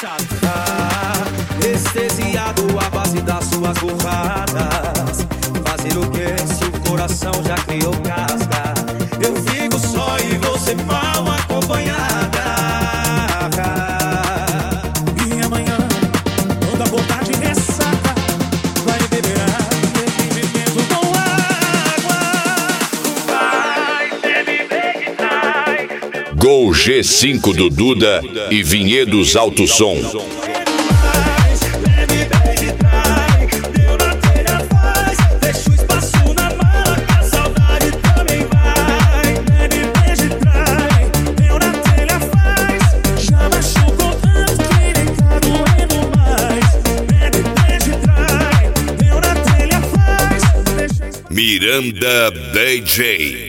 fechado. Anestesiado à base das suas burradas. Fazer o que se o coração já criou casca? Eu fico só e você mal acompanhada. E amanhã toda vontade ressaca. Vai beber água, bebendo com água. Vai, bebe, bebe, trai. Gol G5 do Duda e Vinhedos Alto Som. Miranda DJ.